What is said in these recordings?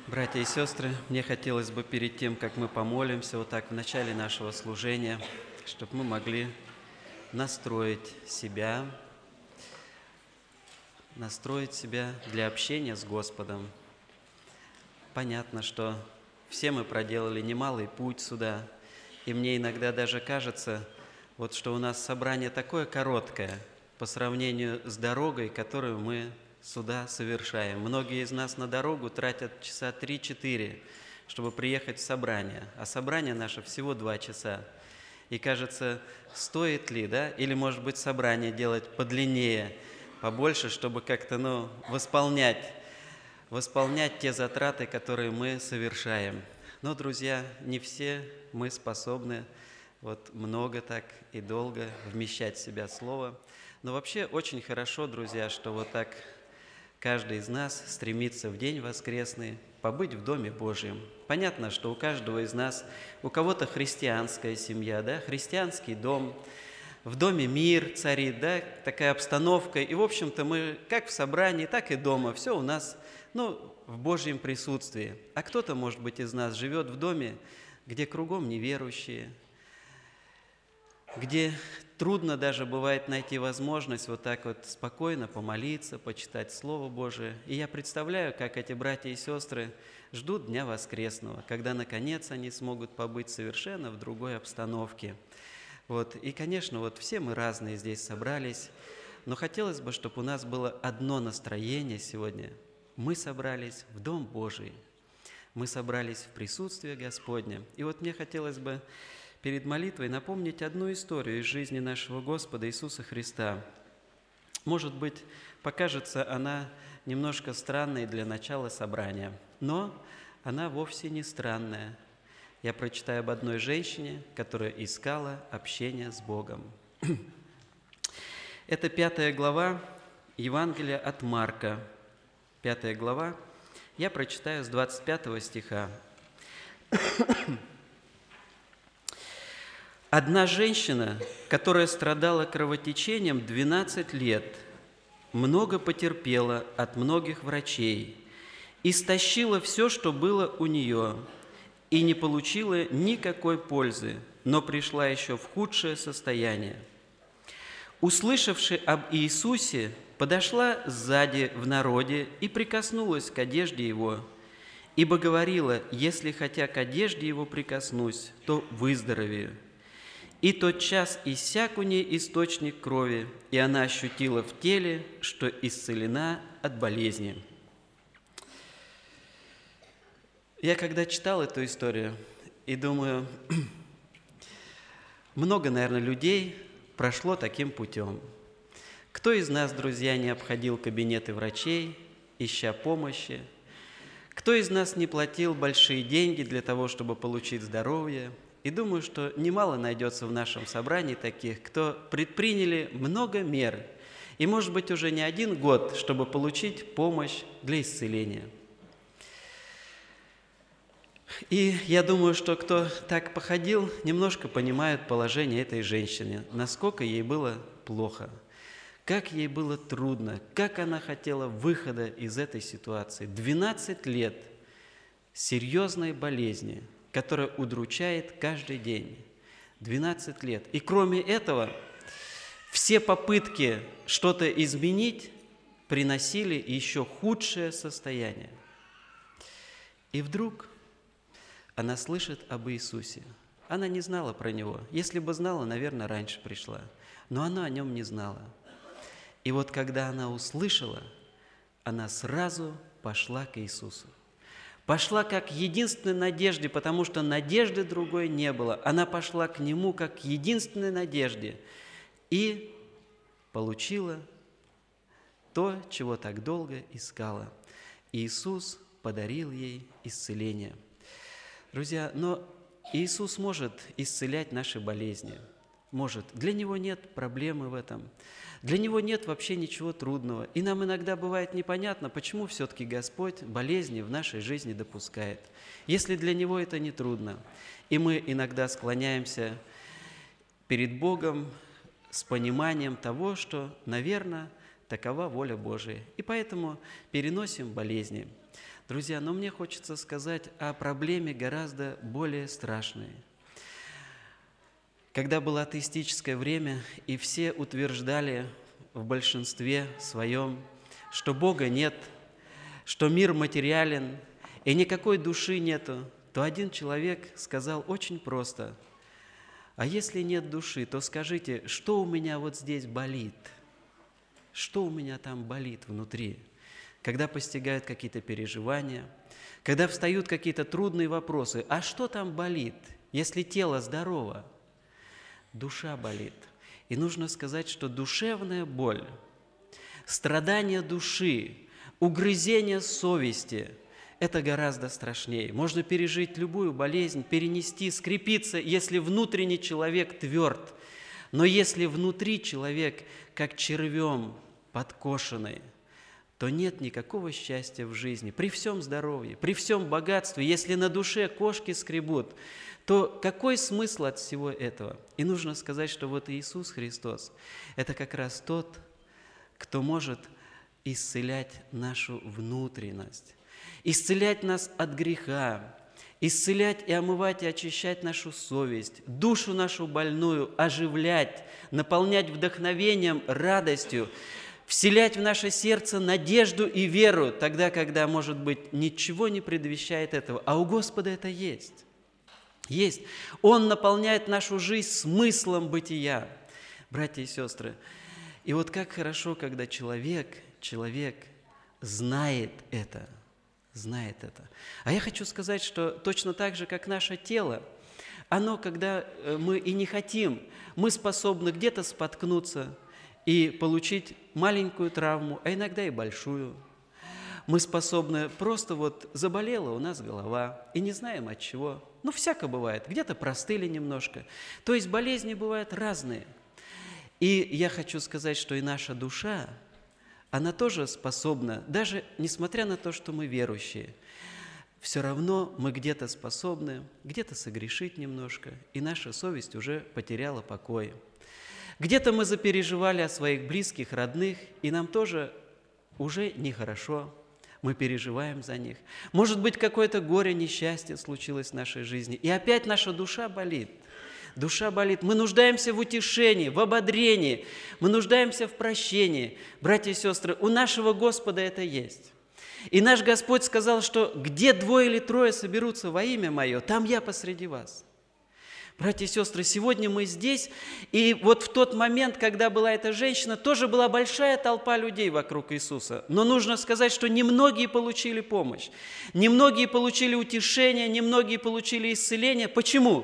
Братья и сестры, мне хотелось бы перед тем, как мы помолимся, вот так в начале нашего служения, чтобы мы могли настроить себя для общения с Господом. Понятно, что все мы проделали немалый путь сюда, и мне иногда даже кажется, вот что у нас собрание такое короткое по сравнению с дорогой, которую мы сюда совершаем. Многие из нас на дорогу тратят часа 3-4, чтобы приехать в собрание, а собрание наше всего 2 часа. И кажется, стоит ли, да, или, может быть, собрание делать подлиннее, побольше, чтобы как-то, восполнять те затраты, которые мы совершаем. Но, друзья, не все мы способны вот много так и долго вмещать в себя слово. Но вообще очень хорошо, друзья, что вот так каждый из нас стремится в день воскресный побыть в Доме Божьем. Понятно, что у каждого из нас, у кого-то христианская семья, да, христианский дом, в доме мир царит, да, такая обстановка. И, в общем-то, мы как в собрании, так и дома, все у нас, в Божьем присутствии. А кто-то, может быть, из нас живет в доме, где кругом неверующие, где трудно даже бывает найти возможность вот так вот спокойно помолиться, почитать Слово Божие. И я представляю, как эти братья и сестры ждут Дня Воскресного, когда, наконец, они смогут побыть совершенно в другой обстановке. Вот. И, конечно, вот все мы разные здесь собрались, но хотелось бы, чтобы у нас было одно настроение сегодня. Мы собрались в Дом Божий, мы собрались в присутствие Господне. И вот мне хотелось бы перед молитвой напомнить одну историю из жизни нашего Господа Иисуса Христа. Может быть, покажется она немножко странной для начала собрания, но она вовсе не странная. Я прочитаю об одной женщине, которая искала общение с Богом. Это 5 глава Евангелия от Марка. 5 глава. Я прочитаю с 25 стиха. Одна женщина, которая страдала кровотечением 12 лет, много потерпела от многих врачей, истощила все, что было у нее, и не получила никакой пользы, но пришла еще в худшее состояние. Услышавши об Иисусе, подошла сзади в народе и прикоснулась к одежде Его, ибо говорила: «Если хотя к одежде Его прикоснусь, то выздоровею». И тотчас иссяк у ней источник крови, и она ощутила в теле, что исцелена от болезни. Я когда читал эту историю и думаю, много, наверное, людей прошло таким путем. Кто из нас, друзья, не обходил кабинеты врачей, ища помощи? Кто из нас не платил большие деньги для того, чтобы получить здоровье? И думаю, что немало найдется в нашем собрании таких, кто предприняли много мер, и, может быть, уже не 1 год, чтобы получить помощь для исцеления. И я думаю, что кто так походил, немножко понимает положение этой женщины, насколько ей было плохо, как ей было трудно, как она хотела выхода из этой ситуации. 12 лет серьезной болезни, которая удручает каждый день. 12 лет. И кроме этого, все попытки что-то изменить приносили еще худшее состояние. И вдруг она слышит об Иисусе. Она не знала про Него. Если бы знала, наверное, раньше пришла. Но она о Нем не знала. И вот когда она услышала, она сразу пошла к Иисусу. Пошла как к единственной надежде, потому что надежды другой не было. Она пошла к Нему как к единственной надежде и получила то, чего так долго искала. Иисус подарил ей исцеление. Друзья, но Иисус может исцелять наши болезни. Может. Для Него нет проблемы в этом. Для Него нет вообще ничего трудного. И нам иногда бывает непонятно, почему все-таки Господь болезни в нашей жизни допускает, если для Него это не трудно. И мы иногда склоняемся перед Богом с пониманием того, что, наверное, такова воля Божия. И поэтому переносим болезни. Друзья, но мне хочется сказать о проблеме гораздо более страшной. Когда было атеистическое время, и все утверждали в большинстве своем, что Бога нет, что мир материален, и никакой души нету, то один человек сказал очень просто: а если нет души, то скажите, что у меня вот здесь болит? Что у меня там болит внутри? Когда постигают какие-то переживания, когда встают какие-то трудные вопросы, а что там болит, если тело здорово? Душа болит. И нужно сказать, что душевная боль, страдание души, угрызение совести – это гораздо страшнее. Можно пережить любую болезнь, перенести, скрепиться, если внутренний человек тверд. Но если внутри человек как червем подкошенный, то нет никакого счастья в жизни. При всем здоровье, при всем богатстве, если на душе кошки скребут, то какой смысл от всего этого? И нужно сказать, что вот Иисус Христос – это как раз тот, кто может исцелять нашу внутренность, исцелять нас от греха, исцелять и омывать и очищать нашу совесть, душу нашу больную, оживлять, наполнять вдохновением, радостью, вселять в наше сердце надежду и веру, тогда, когда, может быть, ничего не предвещает этого. А у Господа это есть. Есть. Он наполняет нашу жизнь смыслом бытия. Братья и сестры, и вот как хорошо, когда человек знает это. А я хочу сказать, что точно так же, как наше тело, оно, когда мы и не хотим, мы способны где-то споткнуться и получить маленькую травму, а иногда и большую. Мы способны просто вот заболела у нас голова, и не знаем от чего. Ну, всяко бывает, где-то простыли немножко. То есть болезни бывают разные. И я хочу сказать, что и наша душа, она тоже способна, даже несмотря на то, что мы верующие, все равно мы где-то способны, где-то согрешить немножко, и наша совесть уже потеряла покой. Где-то мы запереживали о своих близких, родных, и нам тоже уже нехорошо, мы переживаем за них. Может быть, какое-то горе, несчастье случилось в нашей жизни, и опять наша душа болит. Душа болит. Мы нуждаемся в утешении, в ободрении, мы нуждаемся в прощении. Братья и сестры, у нашего Господа это есть. И наш Господь сказал, что где 2 или 3 соберутся во имя Мое, там я посреди вас. Братья и сестры, сегодня мы здесь, и вот в тот момент, когда была эта женщина, тоже была большая толпа людей вокруг Иисуса. Но нужно сказать, что немногие получили помощь, немногие получили утешение, немногие получили исцеление. Почему?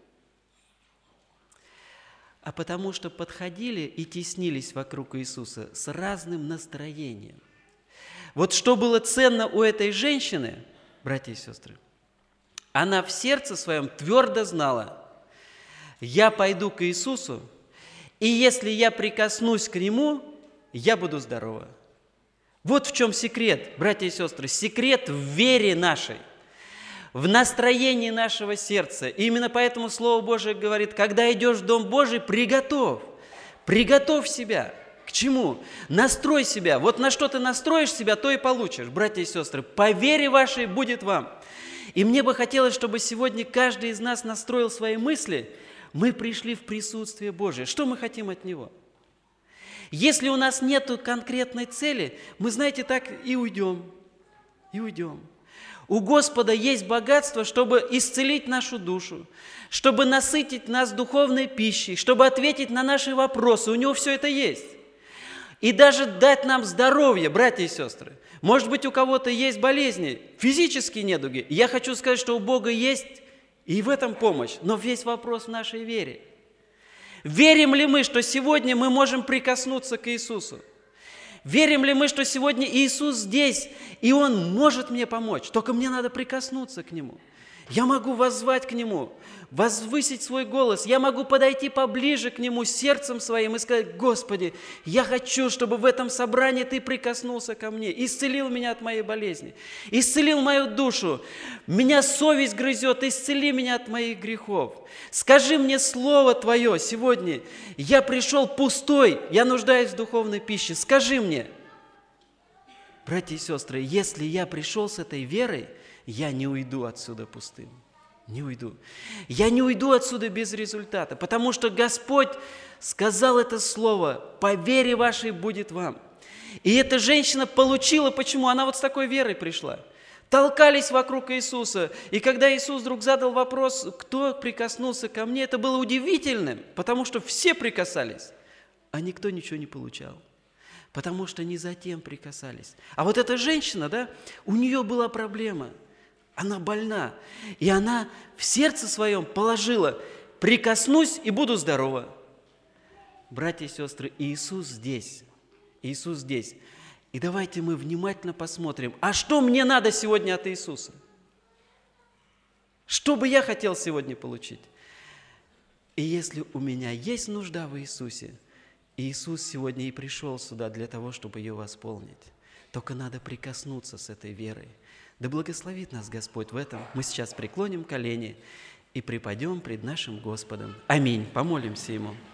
А потому что подходили и теснились вокруг Иисуса с разным настроением. Вот что было ценно у этой женщины, братья и сестры, она в сердце своем твердо знала: я пойду к Иисусу, и если я прикоснусь к Нему, я буду здорова. Вот в чем секрет, братья и сестры, секрет в вере нашей, в настроении нашего сердца. И именно поэтому Слово Божие говорит: когда идешь в Дом Божий, приготовь себя. К чему? Настрой себя. Вот на что ты настроишь себя, то и получишь. Братья и сестры, по вере вашей будет вам. И мне бы хотелось, чтобы сегодня каждый из нас настроил свои мысли. Мы пришли в присутствие Божие. Что мы хотим от Него? Если у нас нет конкретной цели, мы, знаете, так и уйдем. У Господа есть богатство, чтобы исцелить нашу душу, чтобы насытить нас духовной пищей, чтобы ответить на наши вопросы. У Него все это есть. И даже дать нам здоровье, братья и сестры. Может быть, у кого-то есть болезни, физические недуги. Я хочу сказать, что у Бога есть и в этом помощь. Но весь вопрос в нашей вере. Верим ли мы, что сегодня мы можем прикоснуться к Иисусу? Верим ли мы, что сегодня Иисус здесь, и Он может мне помочь? Только мне надо прикоснуться к Нему. Я могу воззвать к Нему, возвысить свой голос. Я могу подойти поближе к Нему сердцем своим и сказать: Господи, я хочу, чтобы в этом собрании Ты прикоснулся ко мне, исцелил меня от моей болезни, исцелил мою душу. Меня совесть грызет, исцели меня от моих грехов. Скажи мне Слово Твое сегодня. Я пришел пустой, я нуждаюсь в духовной пище. Скажи мне. Братья и сестры, если я пришел с этой верой, я не уйду отсюда пустым. Не уйду. Я не уйду отсюда без результата, потому что Господь сказал это слово: «По вере вашей будет вам». И эта женщина получила, почему? Она вот с такой верой пришла. Толкались вокруг Иисуса. И когда Иисус вдруг задал вопрос, кто прикоснулся ко мне, это было удивительным, потому что все прикасались, а никто ничего не получал. Потому что не затем прикасались. А вот эта женщина, да, у нее была проблема. Она больна. И она в сердце своем положила: прикоснусь и буду здорова. Братья и сестры, Иисус здесь. Иисус здесь. И давайте мы внимательно посмотрим, а что мне надо сегодня от Иисуса? Что бы я хотел сегодня получить? И если у меня есть нужда в Иисусе, Иисус сегодня и пришел сюда для того, чтобы ее восполнить. Только надо прикоснуться с этой верой. Да благословит нас Господь в этом. Мы сейчас преклоним колени и припадем пред нашим Господом. Аминь. Помолимся Ему.